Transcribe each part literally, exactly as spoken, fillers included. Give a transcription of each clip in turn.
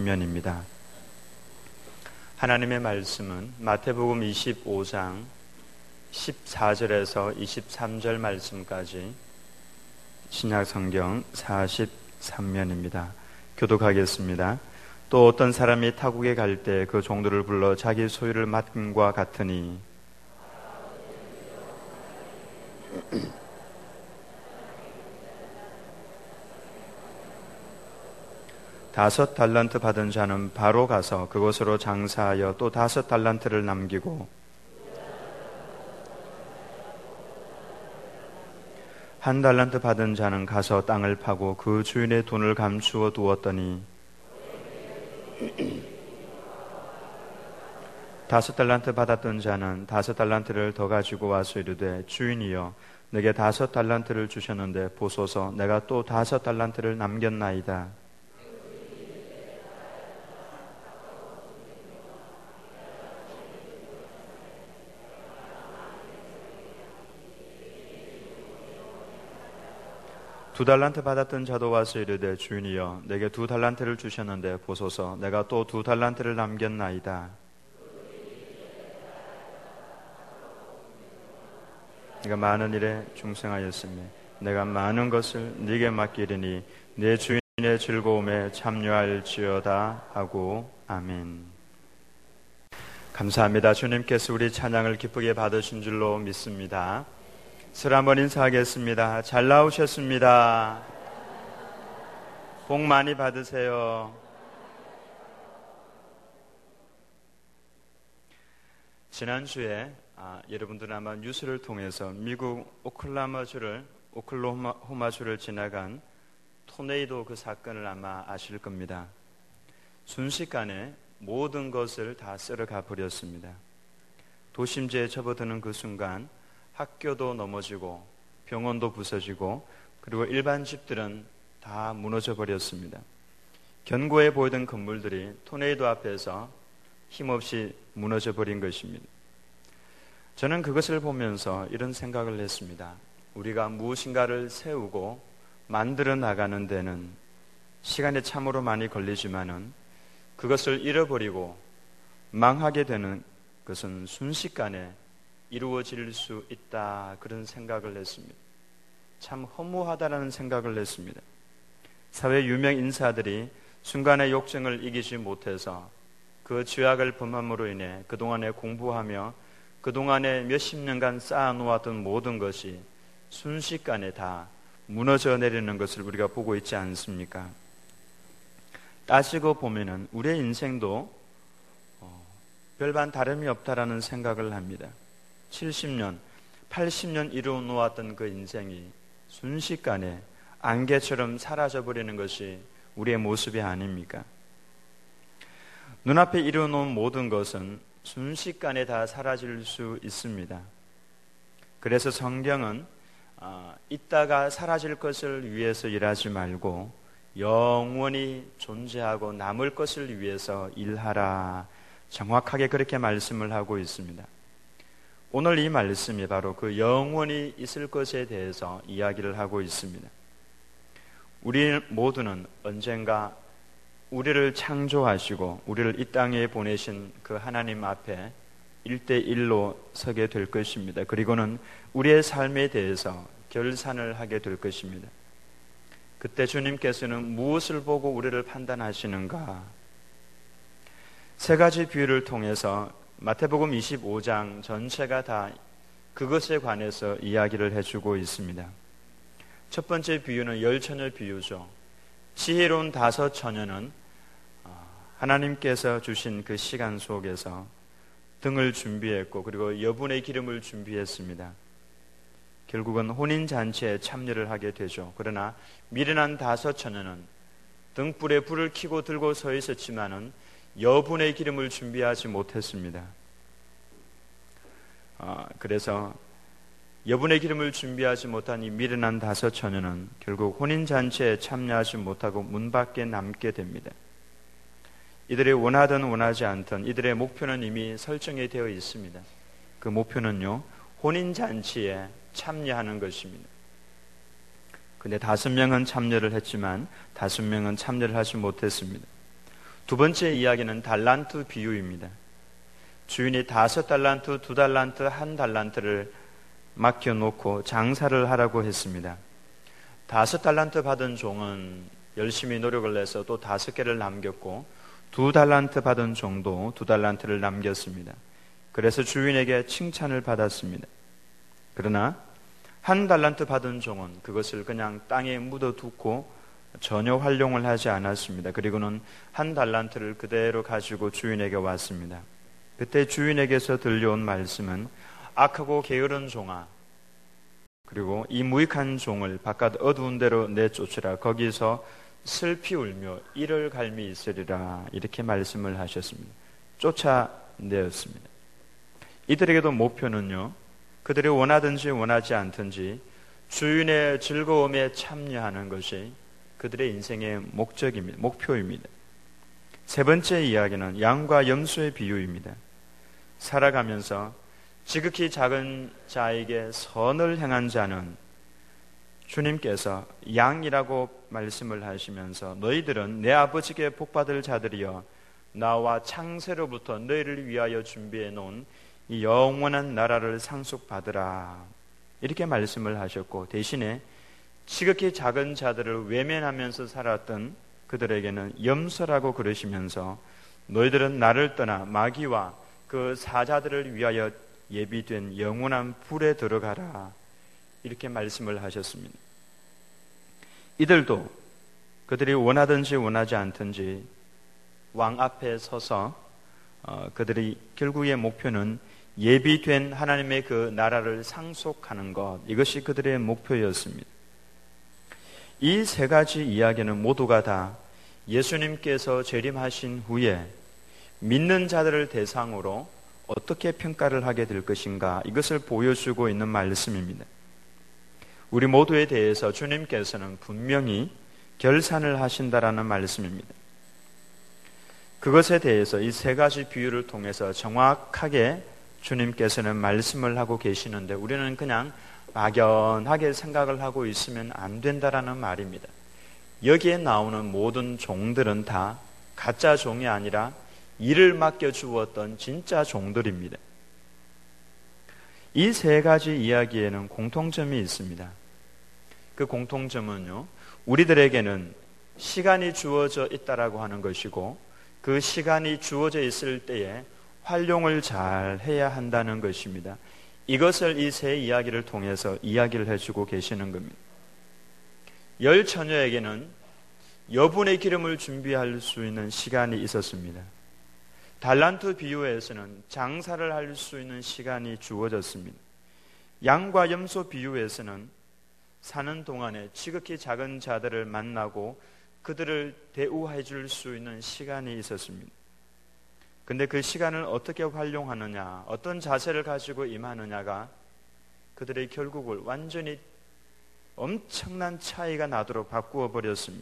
면입니다. 하나님의 말씀은 마태복음 이십오 장 십사 절에서 이십삼 절 말씀까지 신약성경 사십삼 면입니다. 교독하겠습니다. 또 어떤 사람이 타국에 갈 때 그 종들을 불러 자기 소유를 맡김과 같으니 다섯 달란트 받은 자는 바로 가서 그곳으로 장사하여 또 다섯 달란트를 남기고 한 달란트 받은 자는 가서 땅을 파고 그 주인의 돈을 감추어 두었더니 다섯 달란트 받았던 자는 다섯 달란트를 더 가지고 와서 이르되 주인이여 내게 다섯 달란트를 주셨는데 보소서 내가 또 다섯 달란트를 남겼나이다. 두 달란트 받았던 자도 와서 이르되 주인이여 내게 두 달란트를 주셨는데 보소서 내가 또 두 달란트를 남겼나이다. 내가 많은 일에 충성하였으며 내가 많은 것을 네게 맡기리니 내 주인의 즐거움에 참여할지어다 하고 아멘. 감사합니다. 주님께서 우리 찬양을 기쁘게 받으신 줄로 믿습니다. 서로 한번 인사하겠습니다. 잘 나오셨습니다. 복 많이 받으세요. 지난주에 아, 여러분들은 아마 뉴스를 통해서 미국 오클라호마주를 오클라호마주를 지나간 토네이도 그 사건을 아마 아실 겁니다. 순식간에 모든 것을 다 쓸어가 버렸습니다. 도심지에 접어드는 그 순간 학교도 넘어지고 병원도 부서지고 그리고 일반 집들은 다 무너져 버렸습니다. 견고해 보이던 건물들이 토네이도 앞에서 힘없이 무너져 버린 것입니다. 저는 그것을 보면서 이런 생각을 했습니다. 우리가 무엇인가를 세우고 만들어 나가는 데는 시간이 참으로 많이 걸리지만은 그것을 잃어버리고 망하게 되는 것은 순식간에 이루어질 수 있다, 그런 생각을 했습니다. 참 허무하다라는 생각을 했습니다. 사회 유명 인사들이 순간의 욕정을 이기지 못해서 그 죄악을 범함으로 인해 그동안에 공부하며 그동안에 몇십 년간 쌓아놓았던 모든 것이 순식간에 다 무너져 내리는 것을 우리가 보고 있지 않습니까? 따지고 보면은 우리의 인생도 어, 별반 다름이 없다라는 생각을 합니다. 칠십 년, 팔십 년 이루어 놓았던 그 인생이 순식간에 안개처럼 사라져버리는 것이 우리의 모습이 아닙니까? 눈앞에 이루어 놓은 모든 것은 순식간에 다 사라질 수 있습니다. 그래서 성경은 어, 있다가 사라질 것을 위해서 일하지 말고 영원히 존재하고 남을 것을 위해서 일하라, 정확하게 그렇게 말씀을 하고 있습니다. 오늘 이 말씀이 바로 그 영원히 있을 것에 대해서 이야기를 하고 있습니다. 우리 모두는 언젠가 우리를 창조하시고 우리를 이 땅에 보내신 그 하나님 앞에 일대일로 서게 될 것입니다. 그리고는 우리의 삶에 대해서 결산을 하게 될 것입니다. 그때 주님께서는 무엇을 보고 우리를 판단하시는가? 세 가지 비유를 통해서 마태복음 이십오 장 전체가 다 그것에 관해서 이야기를 해주고 있습니다. 첫 번째 비유는 열처녀 비유죠. 지혜로운 다섯 처녀는 하나님께서 주신 그 시간 속에서 등을 준비했고 그리고 여분의 기름을 준비했습니다. 결국은 혼인잔치에 참여를 하게 되죠. 그러나 미련한 다섯 처녀는 등불에 불을 켜고 들고 서 있었지만은 여분의 기름을 준비하지 못했습니다. 어, 그래서 여분의 기름을 준비하지 못한 이 미련한 다섯 처녀는 결국 혼인잔치에 참여하지 못하고 문 밖에 남게 됩니다. 이들이 원하든 원하지 않든 이들의 목표는 이미 설정이 되어 있습니다. 그 목표는요, 혼인잔치에 참여하는 것입니다. 근데 다섯 명은 참여를 했지만 다섯 명은 참여를 하지 못했습니다. 두 번째 이야기는 달란트 비유입니다. 주인이 다섯 달란트, 두 달란트, 한 달란트를 맡겨놓고 장사를 하라고 했습니다. 다섯 달란트 받은 종은 열심히 노력을 해서 또 다섯 개를 남겼고, 두 달란트 받은 종도 두 달란트를 남겼습니다. 그래서 주인에게 칭찬을 받았습니다. 그러나 한 달란트 받은 종은 그것을 그냥 땅에 묻어두고 전혀 활용을 하지 않았습니다. 그리고는 한 달란트를 그대로 가지고 주인에게 왔습니다. 그때 주인에게서 들려온 말씀은 악하고 게으른 종아, 그리고 이 무익한 종을 바깥 어두운 데로 내쫓으라. 거기서 슬피 울며 이를 갈미 있으리라. 이렇게 말씀을 하셨습니다. 쫓아내었습니다. 이들에게도 목표는요, 그들이 원하든지 원하지 않든지 주인의 즐거움에 참여하는 것이 그들의 인생의 목적입니다. 목표입니다. 세 번째 이야기는 양과 염소의 비유입니다. 살아가면서 지극히 작은 자에게 선을 행한 자는 주님께서 양이라고 말씀을 하시면서 너희들은 내 아버지께 복받을 자들이여 나와 창세로부터 너희를 위하여 준비해 놓은 이 영원한 나라를 상속받으라. 이렇게 말씀을 하셨고, 대신에 지극히 작은 자들을 외면하면서 살았던 그들에게는 염소라고 그러시면서 너희들은 나를 떠나 마귀와 그 사자들을 위하여 예비된 영원한 불에 들어가라. 이렇게 말씀을 하셨습니다. 이들도 그들이 원하든지 원하지 않든지 왕 앞에 서서 어, 그들이 결국의 목표는 예비된 하나님의 그 나라를 상속하는 것, 이것이 그들의 목표였습니다. 이 세 가지 이야기는 모두가 다 예수님께서 재림하신 후에 믿는 자들을 대상으로 어떻게 평가를 하게 될 것인가, 이것을 보여주고 있는 말씀입니다. 우리 모두에 대해서 주님께서는 분명히 결산을 하신다라는 말씀입니다. 그것에 대해서 이 세 가지 비유를 통해서 정확하게 주님께서는 말씀을 하고 계시는데 우리는 그냥 막연하게 생각을 하고 있으면 안 된다라는 말입니다. 여기에 나오는 모든 종들은 다 가짜 종이 아니라 일을 맡겨주었던 진짜 종들입니다. 이 세 가지 이야기에는 공통점이 있습니다. 그 공통점은요, 우리들에게는 시간이 주어져 있다라고 하는 것이고, 그 시간이 주어져 있을 때에 활용을 잘 해야 한다는 것입니다. 이것을 이 세 이야기를 통해서 이야기를 해주고 계시는 겁니다. 열 처녀에게는 여분의 기름을 준비할 수 있는 시간이 있었습니다. 달란트 비유에서는 장사를 할 수 있는 시간이 주어졌습니다. 양과 염소 비유에서는 사는 동안에 지극히 작은 자들을 만나고 그들을 대우해 줄 수 있는 시간이 있었습니다. 근데 그 시간을 어떻게 활용하느냐, 어떤 자세를 가지고 임하느냐가 그들의 결국을 완전히 엄청난 차이가 나도록 바꾸어 버렸습니다.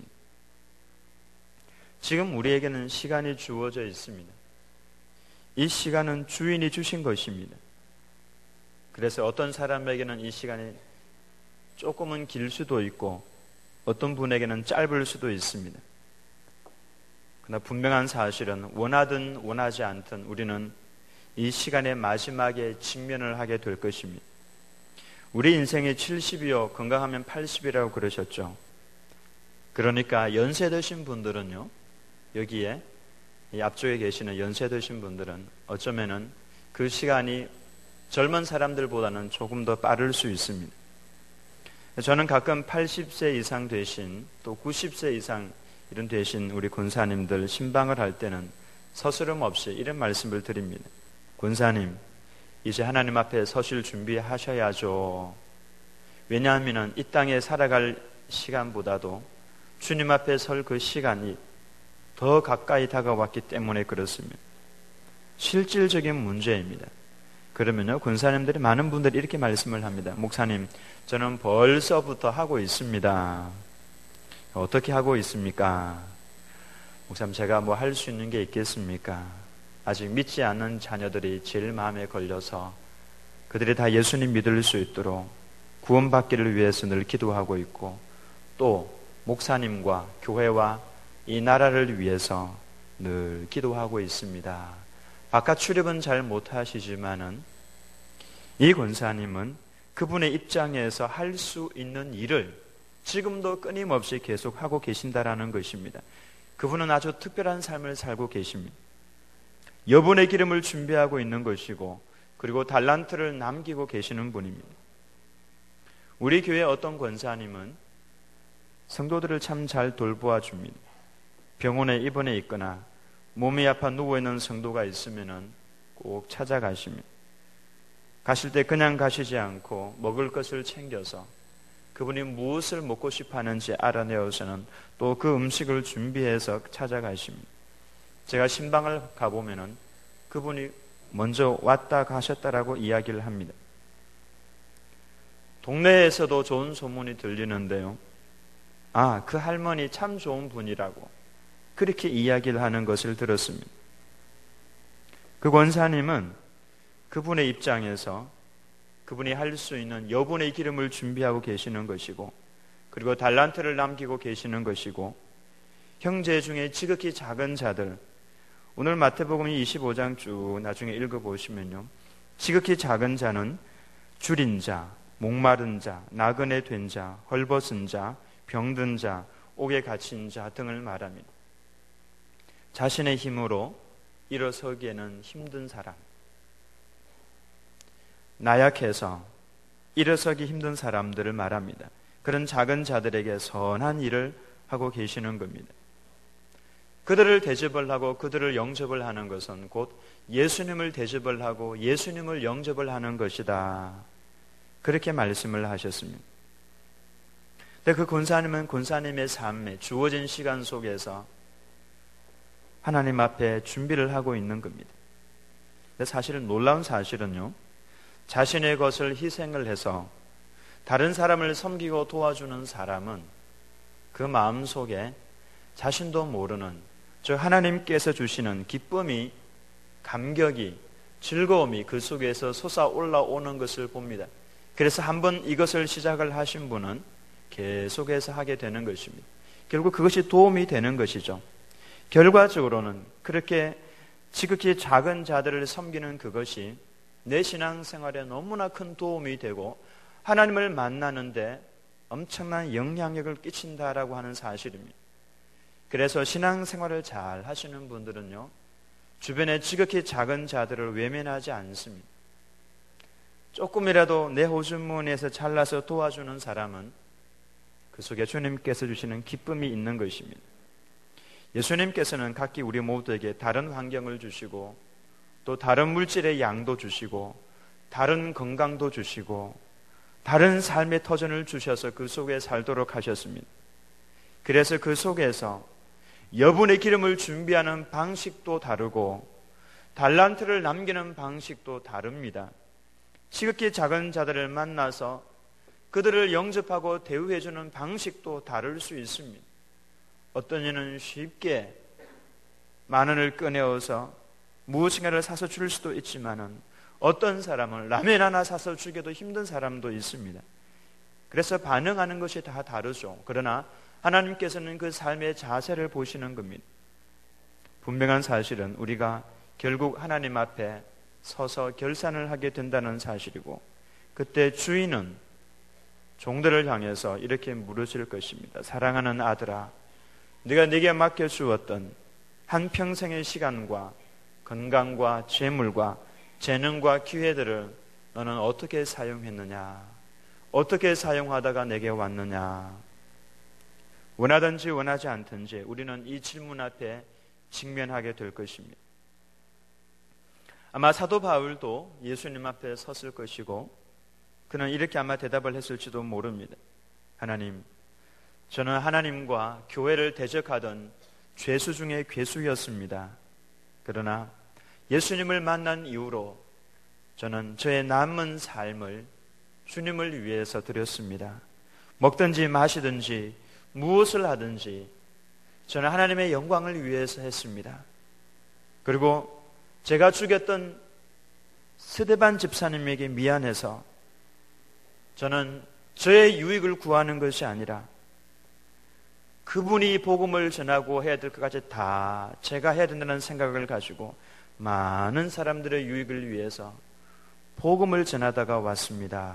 지금 우리에게는 시간이 주어져 있습니다. 이 시간은 주인이 주신 것입니다. 그래서 어떤 사람에게는 이 시간이 조금은 길 수도 있고 어떤 분에게는 짧을 수도 있습니다. 그러나 분명한 사실은 원하든 원하지 않든 우리는 이 시간의 마지막에 직면을 하게 될 것입니다. 우리 인생이 칠십이요 건강하면 팔십이라고 그러셨죠. 그러니까 연세 드신 분들은요, 여기에 이 앞쪽에 계시는 연세 드신 분들은 어쩌면은 그 시간이 젊은 사람들보다는 조금 더 빠를 수 있습니다. 저는 가끔 팔십 세 이상 되신 또 구십 세 이상 이런 되신 우리 권사님들 신방을 할 때는 서스럼 없이 이런 말씀을 드립니다. 권사님, 이제 하나님 앞에 서실 준비하셔야죠. 왜냐하면 이 땅에 살아갈 시간보다도 주님 앞에 설 그 시간이 더 가까이 다가왔기 때문에 그렇습니다. 실질적인 문제입니다. 그러면요, 권사님들이 많은 분들이 이렇게 말씀을 합니다. 목사님, 저는 벌써부터 하고 있습니다. 어떻게 하고 있습니까? 목사님, 제가 뭐 할 수 있는 게 있겠습니까? 아직 믿지 않는 자녀들이 제일 마음에 걸려서 그들이 다 예수님 믿을 수 있도록 구원받기를 위해서 늘 기도하고 있고, 또 목사님과 교회와 이 나라를 위해서 늘 기도하고 있습니다. 바깥 출입은 잘 못하시지만은 이 권사님은 그분의 입장에서 할 수 있는 일을 지금도 끊임없이 계속 하고 계신다라는 것입니다. 그분은 아주 특별한 삶을 살고 계십니다. 여분의 기름을 준비하고 있는 것이고, 그리고 달란트를 남기고 계시는 분입니다. 우리 교회 어떤 권사님은 성도들을 참 잘 돌보아 줍니다. 병원에 입원해 있거나 몸이 아파 누워있는 성도가 있으면 꼭 찾아가십니다. 가실 때 그냥 가시지 않고 먹을 것을 챙겨서 그분이 무엇을 먹고 싶어 하는지 알아내어서는 또 그 음식을 준비해서 찾아가십니다. 제가 신방을 가보면은 그분이 먼저 왔다 가셨다라고 이야기를 합니다. 동네에서도 좋은 소문이 들리는데요. 아, 그 할머니 참 좋은 분이라고 그렇게 이야기를 하는 것을 들었습니다. 그 권사님은 그분의 입장에서 그분이 할 수 있는 여분의 기름을 준비하고 계시는 것이고, 그리고 달란트를 남기고 계시는 것이고, 형제 중에 지극히 작은 자들, 오늘 마태복음 이십오 장 쭉 나중에 읽어보시면요, 지극히 작은 자는 줄인 자, 목마른 자, 나그네 된 자, 헐벗은 자, 병든 자, 옥에 갇힌 자 등을 말합니다. 자신의 힘으로 일어서기에는 힘든 사람, 나약해서 일어서기 힘든 사람들을 말합니다. 그런 작은 자들에게 선한 일을 하고 계시는 겁니다. 그들을 대접을 하고 그들을 영접을 하는 것은 곧 예수님을 대접을 하고 예수님을 영접을 하는 것이다. 그렇게 말씀을 하셨습니다. 근데 그 권사님은 권사님의 삶에 주어진 시간 속에서 하나님 앞에 준비를 하고 있는 겁니다. 근데 사실은 놀라운 사실은요, 자신의 것을 희생을 해서 다른 사람을 섬기고 도와주는 사람은 그 마음속에 자신도 모르는 저 하나님께서 주시는 기쁨이, 감격이, 즐거움이 그 속에서 솟아올라오는 것을 봅니다. 그래서 한번 이것을 시작을 하신 분은 계속해서 하게 되는 것입니다. 결국 그것이 도움이 되는 것이죠. 결과적으로는 그렇게 지극히 작은 자들을 섬기는 그것이 내 신앙생활에 너무나 큰 도움이 되고 하나님을 만나는데 엄청난 영향력을 끼친다라고 하는 사실입니다. 그래서 신앙생활을 잘 하시는 분들은요, 주변에 지극히 작은 자들을 외면하지 않습니다. 조금이라도 내 호주머니에서 잘라서 도와주는 사람은 그 속에 주님께서 주시는 기쁨이 있는 것입니다. 예수님께서는 각기 우리 모두에게 다른 환경을 주시고 또 다른 물질의 양도 주시고 다른 건강도 주시고 다른 삶의 터전을 주셔서 그 속에 살도록 하셨습니다. 그래서 그 속에서 여분의 기름을 준비하는 방식도 다르고 달란트를 남기는 방식도 다릅니다. 지극히 작은 자들을 만나서 그들을 영접하고 대우해주는 방식도 다를 수 있습니다. 어떤 이는 쉽게 만 원을 꺼내어서 무엇인가를 사서 줄 수도 있지만은 어떤 사람은 라면 하나 사서 주기도 힘든 사람도 있습니다. 그래서 반응하는 것이 다 다르죠. 그러나 하나님께서는 그 삶의 자세를 보시는 겁니다. 분명한 사실은 우리가 결국 하나님 앞에 서서 결산을 하게 된다는 사실이고, 그때 주인은 종들을 향해서 이렇게 물으실 것입니다. 사랑하는 아들아, 네가 내게 맡겨주었던 한평생의 시간과 건강과 재물과 재능과 기회들을 너는 어떻게 사용했느냐? 어떻게 사용하다가 내게 왔느냐? 원하든지 원하지 않든지 우리는 이 질문 앞에 직면하게 될 것입니다. 아마 사도 바울도 예수님 앞에 섰을 것이고 그는 이렇게 아마 대답을 했을지도 모릅니다. 하나님, 저는 하나님과 교회를 대적하던 죄수 중에 괴수였습니다. 그러나 예수님을 만난 이후로 저는 저의 남은 삶을 주님을 위해서 드렸습니다. 먹든지 마시든지 무엇을 하든지 저는 하나님의 영광을 위해서 했습니다. 그리고 제가 죽였던 스데반 집사님에게 미안해서 저는 저의 유익을 구하는 것이 아니라 그분이 복음을 전하고 해야 될 것까지 다 제가 해야 된다는 생각을 가지고 많은 사람들의 유익을 위해서 복음을 전하다가 왔습니다.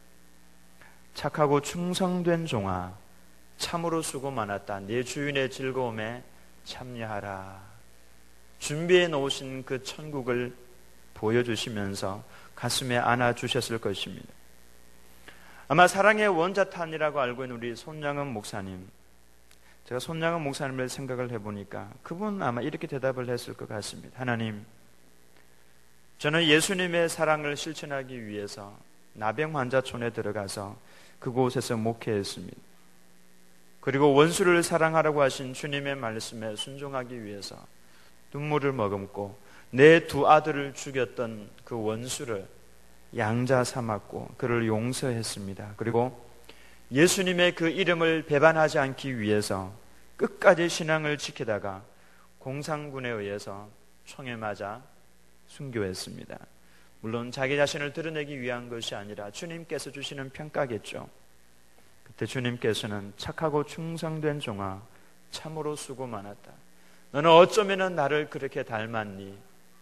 착하고 충성된 종아, 참으로 수고 많았다. 네 주인의 즐거움에 참여하라. 준비해 놓으신 그 천국을 보여주시면서 가슴에 안아주셨을 것입니다. 아마 사랑의 원자탄이라고 알고 있는 우리 손양은 목사님, 제가 손양은 목사님을 생각을 해보니까 그분 아마 이렇게 대답을 했을 것 같습니다. 하나님, 저는 예수님의 사랑을 실천하기 위해서 나병 환자촌에 들어가서 그곳에서 목회했습니다. 그리고 원수를 사랑하라고 하신 주님의 말씀에 순종하기 위해서 눈물을 머금고 내 두 아들을 죽였던 그 원수를 양자 삼았고 그를 용서했습니다. 그리고 예수님의 그 이름을 배반하지 않기 위해서 끝까지 신앙을 지키다가 공산군에 의해서 총에 맞아 순교했습니다. 물론 자기 자신을 드러내기 위한 것이 아니라 주님께서 주시는 평가겠죠. 그때 주님께서는 착하고 충성된 종아, 참으로 수고 많았다. 너는 어쩌면 나를 그렇게 닮았니?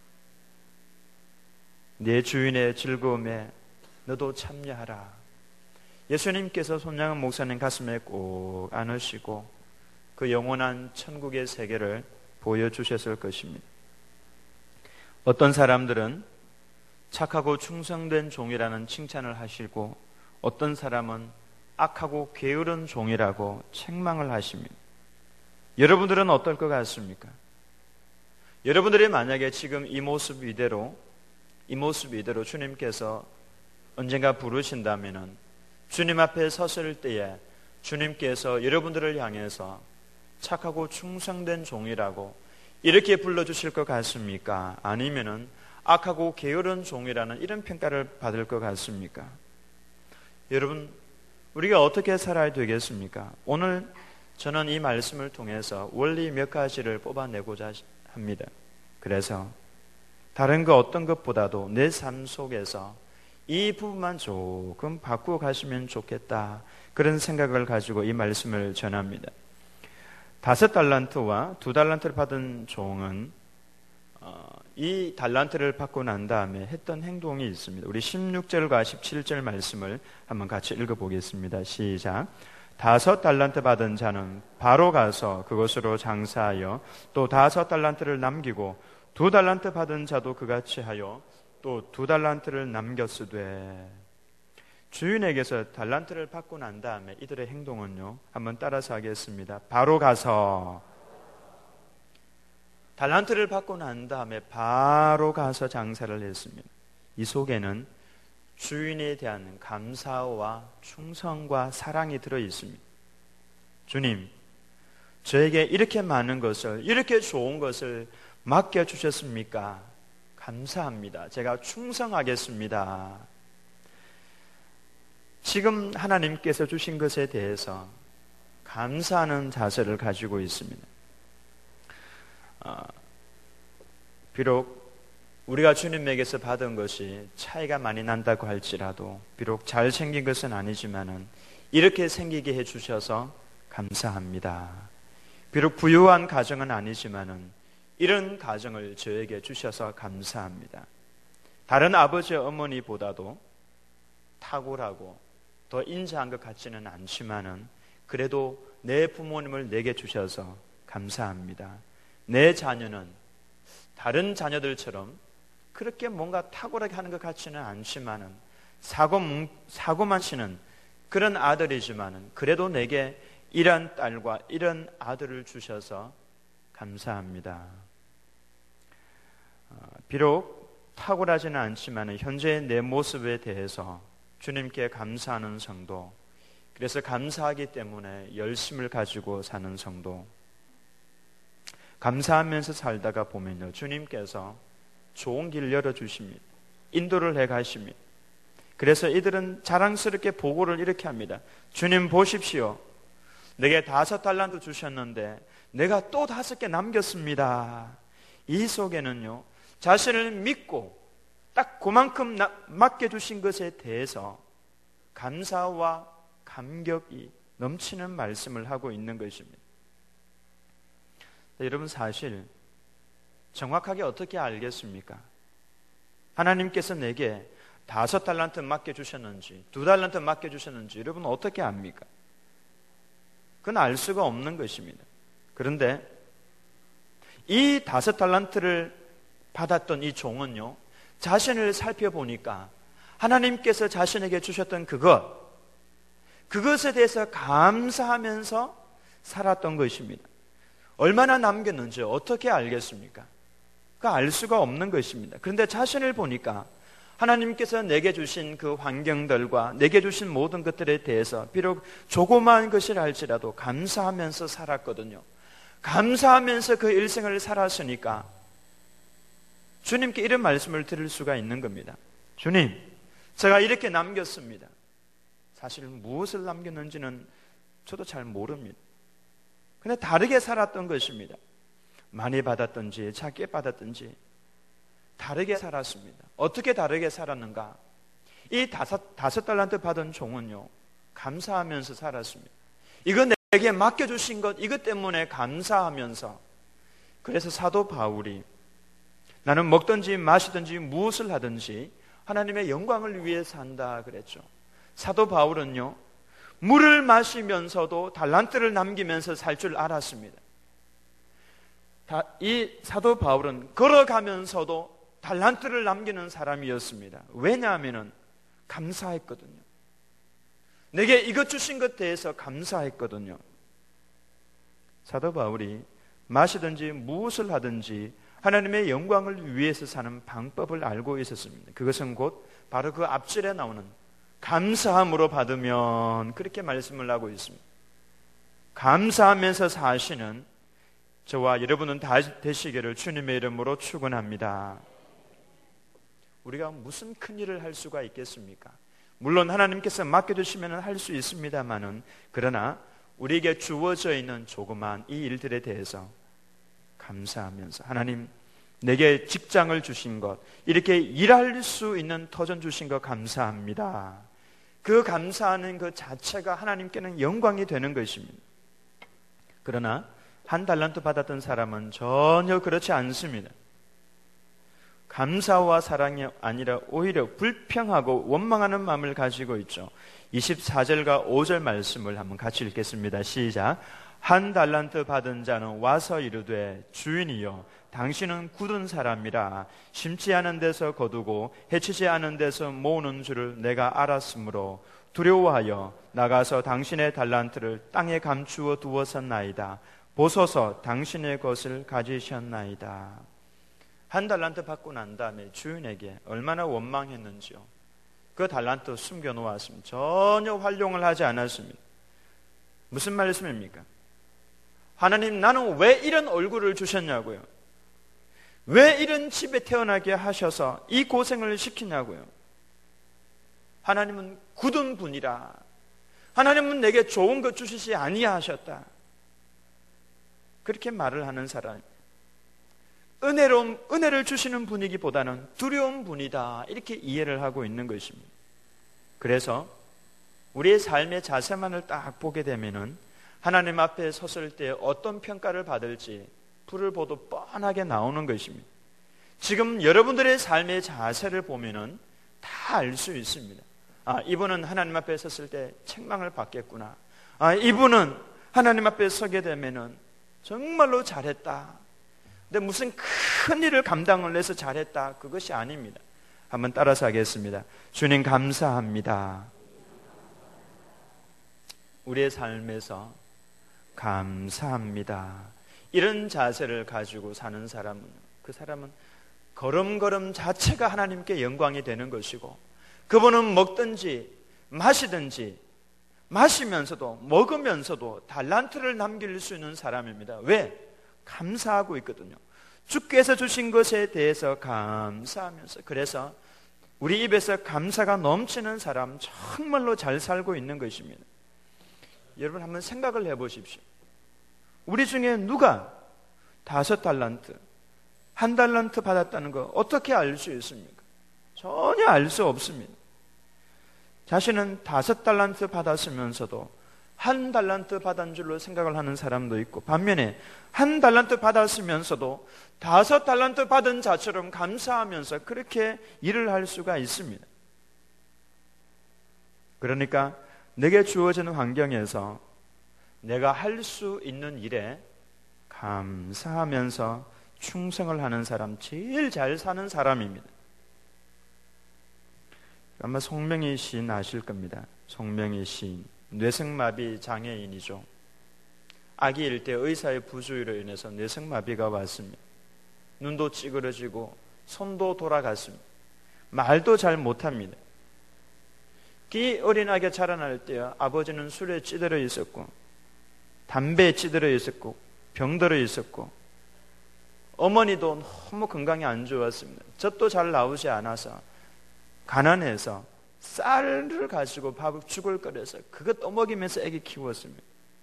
네 주인의 즐거움에 너도 참여하라. 예수님께서 손양은 목사님 가슴에 꼭 안으시고 그 영원한 천국의 세계를 보여주셨을 것입니다. 어떤 사람들은 착하고 충성된 종이라는 칭찬을 하시고 어떤 사람은 악하고 게으른 종이라고 책망을 하십니다. 여러분들은 어떨 것 같습니까? 여러분들이 만약에 지금 이 모습 이대로 이 모습 이대로 주님께서 언젠가 부르신다면은 주님 앞에 섰을 때에 주님께서 여러분들을 향해서 착하고 충성된 종이라고 이렇게 불러주실 것 같습니까? 아니면은 악하고 게으른 종이라는 이런 평가를 받을 것 같습니까? 여러분, 우리가 어떻게 살아야 되겠습니까? 오늘 저는 이 말씀을 통해서 원리 몇 가지를 뽑아내고자 합니다. 그래서 다른 그 어떤 것보다도 내 삶 속에서 이 부분만 조금 바꾸어 가시면 좋겠다, 그런 생각을 가지고 이 말씀을 전합니다. 다섯 달란트와 두 달란트를 받은 종은 어, 이 달란트를 받고 난 다음에 했던 행동이 있습니다. 우리 십육 절과 십칠 절 말씀을 한번 같이 읽어보겠습니다. 시작. 다섯 달란트 받은 자는 바로 가서 그것으로 장사하여 또 다섯 달란트를 남기고 두 달란트 받은 자도 그같이 하여 또 두 달란트를 남겼으되. 주인에게서 달란트를 받고 난 다음에 이들의 행동은요, 한번 따라서 하겠습니다. 바로 가서, 달란트를 받고 난 다음에 바로 가서 장사를 했습니다. 이 속에는 주인에 대한 감사와 충성과 사랑이 들어 있습니다. 주님, 저에게 이렇게 많은 것을, 이렇게 좋은 것을 맡겨주셨습니까? 감사합니다. 제가 충성하겠습니다. 지금 하나님께서 주신 것에 대해서 감사하는 자세를 가지고 있습니다. 어, 비록 우리가 주님에게서 받은 것이 차이가 많이 난다고 할지라도, 비록 잘생긴 것은 아니지만은 이렇게 생기게 해주셔서 감사합니다. 비록 부유한 가정은 아니지만은 이런 가정을 저에게 주셔서 감사합니다. 다른 아버지 어머니보다도 탁월하고 더 인자한 것 같지는 않지만은 그래도 내 부모님을 내게 주셔서 감사합니다. 내 자녀는 다른 자녀들처럼 그렇게 뭔가 탁월하게 하는 것 같지는 않지만은 사고, 사고만 치는 그런 아들이지만은 그래도 내게 이런 딸과 이런 아들을 주셔서 감사합니다. 비록 탁월하지는 않지만은 현재의 내 모습에 대해서 주님께 감사하는 성도, 그래서 감사하기 때문에 열심을 가지고 사는 성도, 감사하면서 살다가 보면요, 주님께서 좋은 길 열어주십니다. 인도를 해가십니다. 그래서 이들은 자랑스럽게 보고를 이렇게 합니다. 주님 보십시오. 내게 다섯 달란트 주셨는데 내가 또 다섯 개 남겼습니다. 이 속에는요, 자신을 믿고 딱 그만큼 맡겨주신 것에 대해서 감사와 감격이 넘치는 말씀을 하고 있는 것입니다. 여러분 사실 정확하게 어떻게 알겠습니까? 하나님께서 내게 다섯 달란트 맡겨주셨는지 두 달란트 맡겨주셨는지 여러분 어떻게 압니까? 그건 알 수가 없는 것입니다. 그런데 이 다섯 달란트를 받았던 이 종은요, 자신을 살펴보니까 하나님께서 자신에게 주셨던 그것, 그것에 대해서 감사하면서 살았던 것입니다. 얼마나 남겼는지 어떻게 알겠습니까? 그 알 수가 없는 것입니다. 그런데 자신을 보니까 하나님께서 내게 주신 그 환경들과 내게 주신 모든 것들에 대해서 비록 조그마한 것이라 할지라도 감사하면서 살았거든요. 감사하면서 그 일생을 살았으니까 주님께 이런 말씀을 드릴 수가 있는 겁니다. 주님, 제가 이렇게 남겼습니다. 사실 무엇을 남겼는지는 저도 잘 모릅니다. 근데 다르게 살았던 것입니다. 많이 받았든지 작게 받았든지 다르게 살았습니다. 어떻게 다르게 살았는가? 이 다섯, 다섯 달란트 받은 종은요, 감사하면서 살았습니다. 이거 내게 맡겨주신 것, 이것 때문에 감사하면서. 그래서 사도 바울이 나는 먹든지 마시든지 무엇을 하든지 하나님의 영광을 위해 산다 그랬죠. 사도 바울은요, 물을 마시면서도 달란트를 남기면서 살 줄 알았습니다. 이 사도 바울은 걸어가면서도 달란트를 남기는 사람이었습니다. 왜냐하면 감사했거든요. 내게 이것 주신 것 대해서 감사했거든요. 사도 바울이 마시든지 무엇을 하든지 하나님의 영광을 위해서 사는 방법을 알고 있었습니다. 그것은 곧 바로 그 앞절에 나오는 감사함으로 받으면, 그렇게 말씀을 하고 있습니다. 감사하면서 사시는 저와 여러분은 다 되시기를 주님의 이름으로 축원합니다. 우리가 무슨 큰 일을 할 수가 있겠습니까? 물론 하나님께서 맡겨주시면 할 수 있습니다만은, 그러나 우리에게 주어져 있는 조그만 이 일들에 대해서 감사하면서, 하나님 내게 직장을 주신 것, 이렇게 일할 수 있는 터전 주신 것 감사합니다. 그 감사하는 그 자체가 하나님께는 영광이 되는 것입니다. 그러나 한 달란트 받았던 사람은 전혀 그렇지 않습니다. 감사와 사랑이 아니라 오히려 불평하고 원망하는 마음을 가지고 있죠. 이십사 절과 오 절 말씀을 한번 같이 읽겠습니다. 시작. 한 달란트 받은 자는 와서 이르되 주인이여 당신은 굳은 사람이라 심지 않은 데서 거두고 해치지 않은 데서 모으는 줄을 내가 알았으므로 두려워하여 나가서 당신의 달란트를 땅에 감추어 두었었나이다. 보소서 당신의 것을 가지셨나이다. 한 달란트 받고 난 다음에 주인에게 얼마나 원망했는지요. 그 달란트 숨겨놓았습니다. 전혀 활용을 하지 않았습니다. 무슨 말씀입니까? 하나님, 나는 왜 이런 얼굴을 주셨냐고요? 왜 이런 집에 태어나게 하셔서 이 고생을 시키냐고요? 하나님은 굳은 분이라. 하나님은 내게 좋은 것 주시지 아니하셨다. 그렇게 말을 하는 사람, 은혜로운, 은혜를 주시는 분이기보다는 두려운 분이다, 이렇게 이해를 하고 있는 것입니다. 그래서 우리의 삶의 자세만을 딱 보게 되면은 하나님 앞에 섰을 때 어떤 평가를 받을지 불을 보도 뻔하게 나오는 것입니다. 지금 여러분들의 삶의 자세를 보면은 다 알 수 있습니다. 아, 이분은 하나님 앞에 섰을 때 책망을 받겠구나. 아, 이분은 하나님 앞에 서게 되면은 정말로 잘했다. 근데 무슨 큰 일을 감당을 해서 잘했다, 그것이 아닙니다. 한번 따라서 하겠습니다. 주님 감사합니다. 우리의 삶에서 감사합니다, 이런 자세를 가지고 사는 사람은, 그 사람은 걸음걸음 자체가 하나님께 영광이 되는 것이고, 그분은 먹든지 마시든지 마시면서도 먹으면서도 달란트를 남길 수 있는 사람입니다. 왜? 감사하고 있거든요. 주께서 주신 것에 대해서 감사하면서. 그래서 우리 입에서 감사가 넘치는 사람, 정말로 잘 살고 있는 것입니다. 여러분 한번 생각을 해보십시오. 우리 중에 누가 다섯 달란트, 한 달란트 받았다는 거 어떻게 알 수 있습니까? 전혀 알 수 없습니다. 자신은 다섯 달란트 받았으면서도 한 달란트 받은 줄로 생각을 하는 사람도 있고, 반면에 한 달란트 받았으면서도 다섯 달란트 받은 자처럼 감사하면서 그렇게 일을 할 수가 있습니다. 그러니까 내게 주어지는 환경에서 내가 할 수 있는 일에 감사하면서 충성을 하는 사람, 제일 잘 사는 사람입니다. 아마 송명희 시인 아실 겁니다. 송명희 시인, 뇌성마비 장애인이죠. 아기일 때 의사의 부주의로 인해서 뇌성마비가 왔습니다. 눈도 찌그러지고 손도 돌아갔습니다. 말도 잘 못합니다. 이 어린아이가 자라날 때 아버지는 술에 찌들어 있었고 담배에 찌들어 있었고 병들어 있었고, 어머니도 너무 건강이 안 좋았습니다. 젖도 잘 나오지 않아서 가난해서 쌀을 가지고 밥을 죽을 끓여서 그거 떠먹이면서 애기 키웠습니다.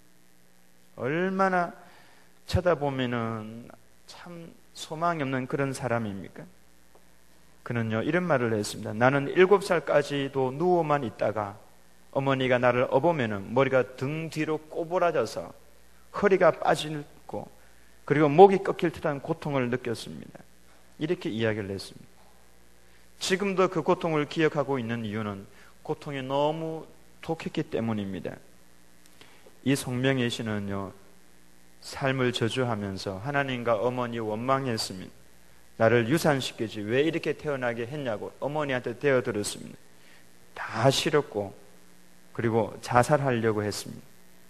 얼마나 쳐다보면은 참 소망이 없는 그런 사람입니까? 그는요 이런 말을 했습니다. 나는 일곱 살까지도 누워만 있다가 어머니가 나를 업으면은 머리가 등 뒤로 꼬부라져서 허리가 빠지고 그리고 목이 꺾일 듯한 고통을 느꼈습니다. 이렇게 이야기를 했습니다. 지금도 그 고통을 기억하고 있는 이유는 고통이 너무 독했기 때문입니다. 이 송명희 씨는요 삶을 저주하면서 하나님과 어머니 원망했습니다. 나를 유산시키지 왜 이렇게 태어나게 했냐고 어머니한테 대어들었습니다. 다 싫었고 그리고 자살하려고 했습니다.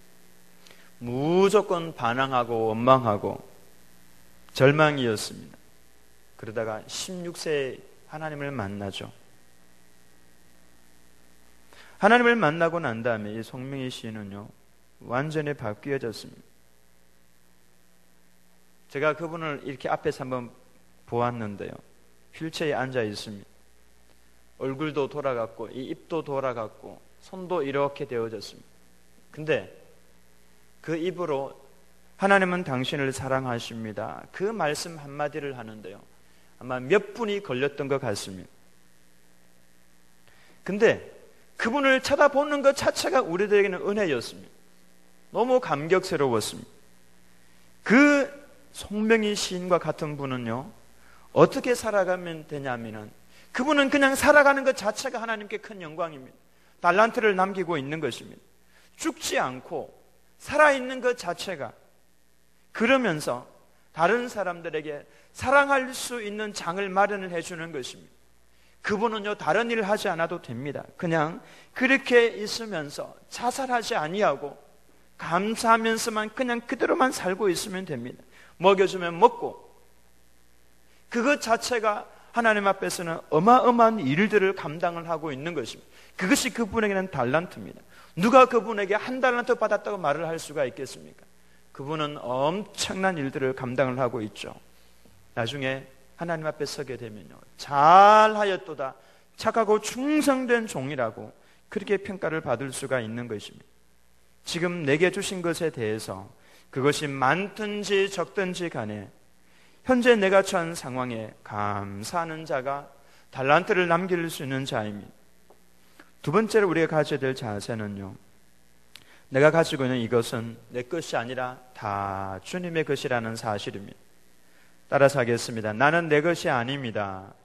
무조건 반항하고 원망하고 절망이었습니다. 그러다가 십육 세에 하나님을 만나죠. 하나님을 만나고 난 다음에 이 송명희 씨는요 완전히 바뀌어졌습니다. 제가 그분을 이렇게 앞에서 한번 보았는데요, 휠체어에 앉아 있습니다. 얼굴도 돌아갔고 이 입도 돌아갔고 손도 이렇게 되어졌습니다. 근데 그 입으로 하나님은 당신을 사랑하십니다, 그 말씀 한마디를 하는데요 아마 몇 분이 걸렸던 것 같습니다. 근데 그분을 쳐다보는 것 자체가 우리들에게는 은혜였습니다. 너무 감격스러웠습니다. 그 송명희 시인과 같은 분은요 어떻게 살아가면 되냐면은 그분은 그냥 살아가는 것 자체가 하나님께 큰 영광입니다. 달란트를 남기고 있는 것입니다. 죽지 않고 살아있는 것 자체가, 그러면서 다른 사람들에게 사랑할 수 있는 장을 마련을 해주는 것입니다. 그분은요 다른 일을 하지 않아도 됩니다. 그냥 그렇게 있으면서 자살하지 아니하고 감사하면서만 그냥 그대로만 살고 있으면 됩니다. 먹여주면 먹고, 그것 자체가 하나님 앞에서는 어마어마한 일들을 감당을 하고 있는 것입니다. 그것이 그분에게는 달란트입니다. 누가 그분에게 한 달란트 받았다고 말을 할 수가 있겠습니까? 그분은 엄청난 일들을 감당을 하고 있죠. 나중에 하나님 앞에 서게 되면요 잘하였도다, 착하고 충성된 종이라고 그렇게 평가를 받을 수가 있는 것입니다. 지금 내게 주신 것에 대해서 그것이 많든지 적든지 간에 현재 내가 처한 상황에 감사하는 자가 달란트를 남길 수 있는 자입니다. 두 번째로 우리가 가져야 될 자세는요, 내가 가지고 있는 이것은 내 것이 아니라 다 주님의 것이라는 사실입니다. 따라서 하겠습니다. 나는 내 것이 아닙니다.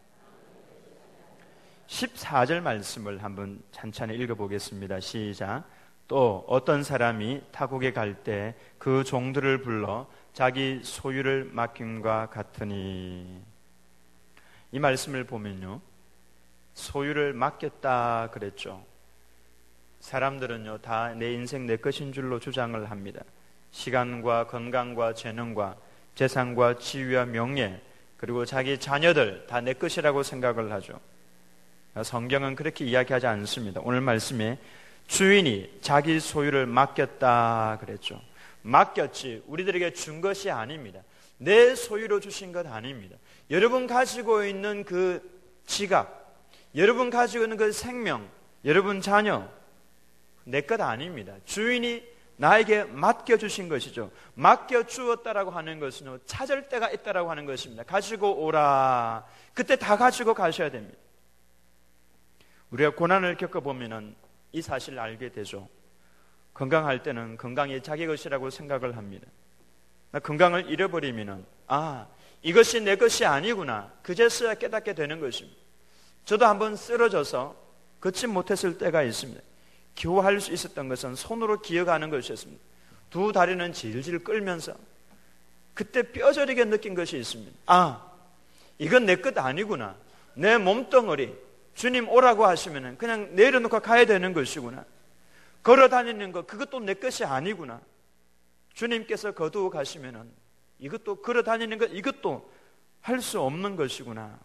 십사 절 말씀을 한번 찬찬히 읽어보겠습니다. 시작. 또 어떤 사람이 타국에 갈 때 그 종들을 불러 자기 소유를 맡김과 같으니, 이 말씀을 보면요 소유를 맡겼다 그랬죠. 사람들은요 다 내 인생 내 것인 줄로 주장을 합니다. 시간과 건강과 재능과 재산과 지위와 명예, 그리고 자기 자녀들 다 내 것이라고 생각을 하죠. 성경은 그렇게 이야기하지 않습니다. 오늘 말씀에 주인이 자기 소유를 맡겼다 그랬죠. 맡겼지 우리들에게 준 것이 아닙니다. 내 소유로 주신 것 아닙니다. 여러분 가지고 있는 그 지갑, 여러분 가지고 있는 그 생명, 여러분 자녀 내 것 아닙니다. 주인이 나에게 맡겨주신 것이죠. 맡겨주었다라고 하는 것은 찾을 때가 있다라고 하는 것입니다. 가지고 오라. 그때 다 가지고 가셔야 됩니다. 우리가 고난을 겪어보면 이 사실을 알게 되죠. 건강할 때는 건강이 자기 것이라고 생각을 합니다. 건강을 잃어버리면 아, 이것이 내 것이 아니구나, 그제서야 깨닫게 되는 것입니다. 저도 한번 쓰러져서 걷지 못했을 때가 있습니다. 겨우 할 수 있었던 것은 손으로 기어가는 것이었습니다. 두 다리는 질질 끌면서 그때 뼈저리게 느낀 것이 있습니다. 아, 이건 내 것 아니구나. 내 몸뚱어리 주님 오라고 하시면 그냥 내려놓고 가야 되는 것이구나. 걸어다니는 것, 그것도 내 것이 아니구나. 주님께서 거두어 가시면 이것도 걸어다니는 것, 이것도 할 수 없는 것이구나.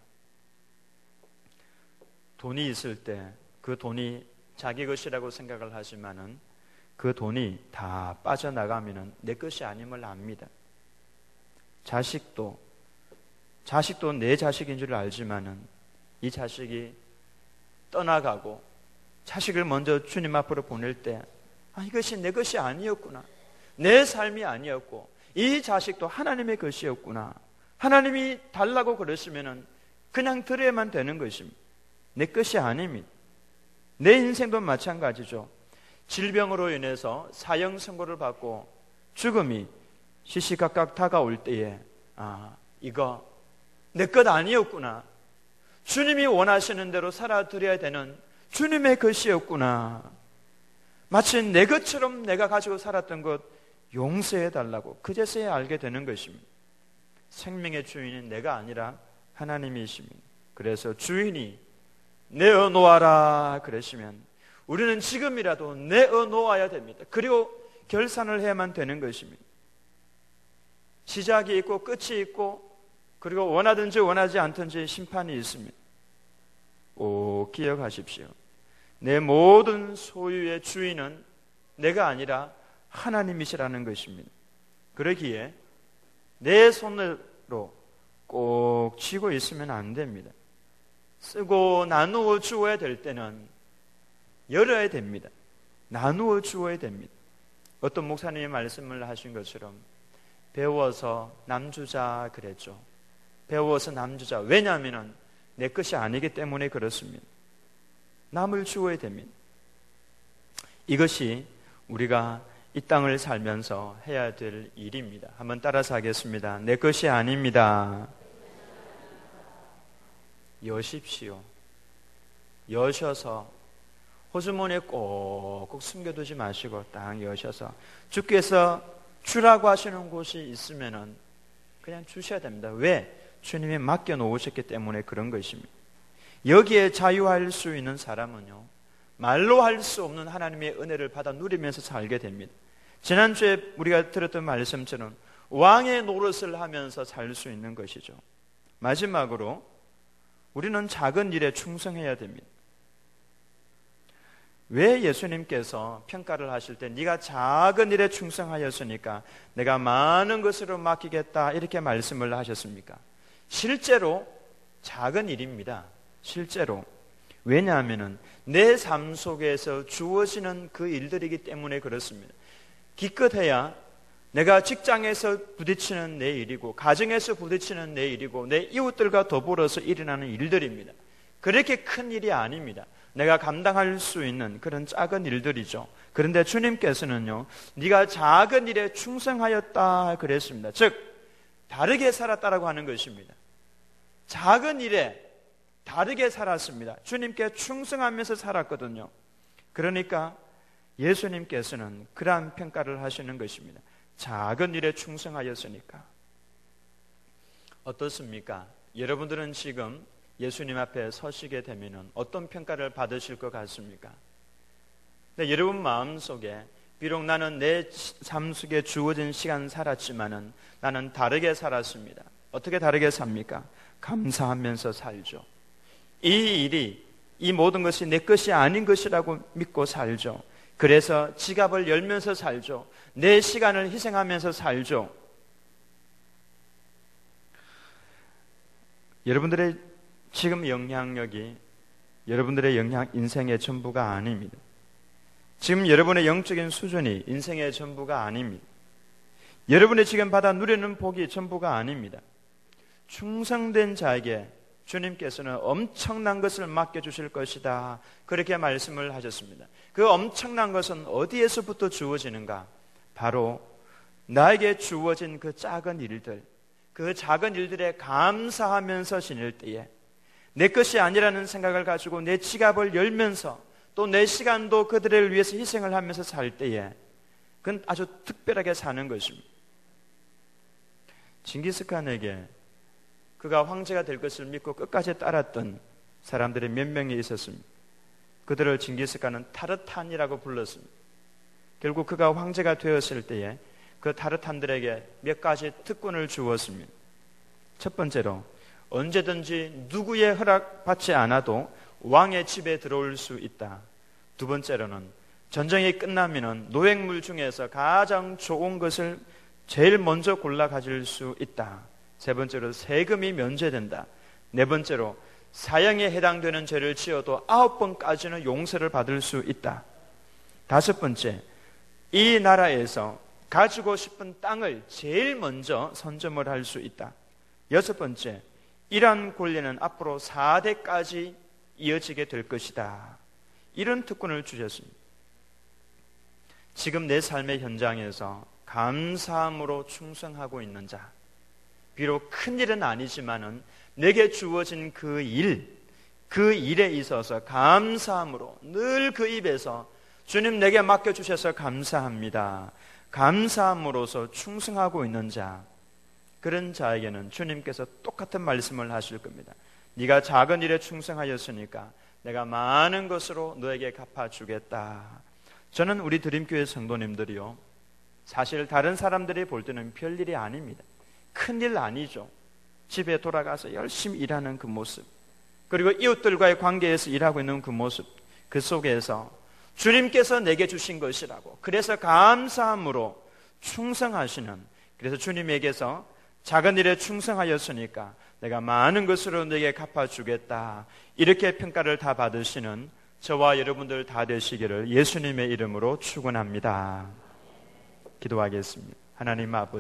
돈이 있을 때 그 돈이 자기 것이라고 생각을 하지만은 그 돈이 다 빠져나가면 내 것이 아님을 압니다. 자식도 자식도 내 자식인 줄 알지만은 이 자식이 떠나가고 자식을 먼저 주님 앞으로 보낼 때 아, 이것이 내 것이 아니었구나, 내 삶이 아니었고 이 자식도 하나님의 것이었구나, 하나님이 달라고 그러시면은 그냥 들어야만 되는 것입니다. 내 것이 아닙니다. 내 인생도 마찬가지죠. 질병으로 인해서 사형 선고를 받고 죽음이 시시각각 다가올 때에 아, 이거 내 것 아니었구나, 주님이 원하시는 대로 살아드려야 되는 주님의 것이었구나, 마치 내 것처럼 내가 가지고 살았던 것 용서해달라고 그제서야 알게 되는 것입니다. 생명의 주인은 내가 아니라 하나님이십니다. 그래서 주인이 내어놓아라 그러시면 우리는 지금이라도 내어놓아야 됩니다. 그리고 결산을 해야만 되는 것입니다. 시작이 있고 끝이 있고 그리고 원하든지 원하지 않든지 심판이 있습니다. 꼭 기억하십시오. 내 모든 소유의 주인은 내가 아니라 하나님이시라는 것입니다. 그러기에 내 손으로 꼭 쥐고 있으면 안 됩니다. 쓰고 나누어 주어야 될 때는 열어야 됩니다. 나누어 주어야 됩니다. 어떤 목사님이 말씀을 하신 것처럼 배워서 남주자 그랬죠. 배워서 남주자. 왜냐하면 내 것이 아니기 때문에 그렇습니다. 남을 주어야 됩니다. 이것이 우리가 이 땅을 살면서 해야 될 일입니다. 한번 따라서 하겠습니다. 내 것이 아닙니다. 여십시오. 여셔서 호주머니에 꼭꼭 숨겨두지 마시고 딱 여셔서 주께서 주라고 하시는 곳이 있으면은 그냥 주셔야 됩니다. 왜? 주님이 맡겨놓으셨기 때문에 그런 것입니다. 여기에 자유할 수 있는 사람은요, 말로 할 수 없는 하나님의 은혜를 받아 누리면서 살게 됩니다. 지난주에 우리가 들었던 말씀처럼 왕의 노릇을 하면서 살 수 있는 것이죠. 마지막으로 우리는 작은 일에 충성해야 됩니다. 왜 예수님께서 평가를 하실 때 네가 작은 일에 충성하였으니까 내가 많은 것으로 맡기겠다 이렇게 말씀을 하셨습니까? 실제로 작은 일입니다. 실제로. 왜냐하면 내 삶 속에서 주어지는 그 일들이기 때문에 그렇습니다. 기껏해야 내가 직장에서 부딪히는 내 일이고 가정에서 부딪히는 내 일이고 내 이웃들과 더불어서 일어나는 일들입니다. 그렇게 큰 일이 아닙니다. 내가 감당할 수 있는 그런 작은 일들이죠. 그런데 주님께서는요, 네가 작은 일에 충성하였다 그랬습니다. 즉 다르게 살았다라고 하는 것입니다. 작은 일에 다르게 살았습니다. 주님께 충성하면서 살았거든요. 그러니까 예수님께서는 그러한 평가를 하시는 것입니다. 작은 일에 충성하였으니까. 어떻습니까? 여러분들은 지금 예수님 앞에 서시게 되면 어떤 평가를 받으실 것 같습니까? 네, 여러분 마음속에 비록 나는 내 삶 속에 주어진 시간 살았지만은 나는 다르게 살았습니다. 어떻게 다르게 삽니까? 감사하면서 살죠. 이 일이, 이 모든 것이 내 것이 아닌 것이라고 믿고 살죠. 그래서 지갑을 열면서 살죠. 내 시간을 희생하면서 살죠. 여러분들의 지금 영향력이 여러분들의 영향, 인생의 전부가 아닙니다. 지금 여러분의 영적인 수준이 인생의 전부가 아닙니다. 여러분이 지금 받아 누리는 복이 전부가 아닙니다. 충성된 자에게 주님께서는 엄청난 것을 맡겨주실 것이다. 그렇게 말씀을 하셨습니다. 그 엄청난 것은 어디에서부터 주어지는가? 바로 나에게 주어진 그 작은 일들, 그 작은 일들에 감사하면서 지낼 때에 내 것이 아니라는 생각을 가지고 내 지갑을 열면서 또 내 시간도 그들을 위해서 희생을 하면서 살 때에 그건 아주 특별하게 사는 것입니다. 징기스칸에게 그가 황제가 될 것을 믿고 끝까지 따랐던 사람들이 몇 명이 있었습니다. 그들을 징기스칸은 타르탄이라고 불렀습니다. 결국 그가 황제가 되었을 때에 그 타르탄들에게 몇 가지 특권을 주었습니다. 첫 번째로 언제든지 누구의 허락받지 않아도 왕의 집에 들어올 수 있다. 두 번째로는 전쟁이 끝나면 노획물 중에서 가장 좋은 것을 제일 먼저 골라 가질 수 있다. 세 번째로 세금이 면제된다. 네 번째로 사형에 해당되는 죄를 지어도 아홉 번까지는 용서를 받을 수 있다. 다섯 번째, 이 나라에서 가지고 싶은 땅을 제일 먼저 선점을 할 수 있다. 여섯 번째, 이러한 권리는 앞으로 사 대까지 이어지게 될 것이다. 이런 특권을 주셨습니다. 지금 내 삶의 현장에서 감사함으로 충성하고 있는 자, 비록 큰 일은 아니지만은 내게 주어진 그 일, 그 일에 있어서 감사함으로 늘 그 입에서 주님 내게 맡겨주셔서 감사합니다. 감사함으로써 충성하고 있는 자, 그런 자에게는 주님께서 똑같은 말씀을 하실 겁니다. 네가 작은 일에 충성하였으니까 내가 많은 것으로 너에게 갚아주겠다. 저는 우리 드림교회 성도님들이요, 사실 다른 사람들이 볼 때는 별일이 아닙니다. 큰일 아니죠. 집에 돌아가서 열심히 일하는 그 모습, 그리고 이웃들과의 관계에서 일하고 있는 그 모습, 그 속에서 주님께서 내게 주신 것이라고, 그래서 감사함으로 충성하시는, 그래서 주님에게서 작은 일에 충성하였으니까 내가 많은 것으로 내게 갚아주겠다, 이렇게 평가를 다 받으시는 저와 여러분들 다 되시기를 예수님의 이름으로 축원합니다. 기도하겠습니다. 하나님 아버지,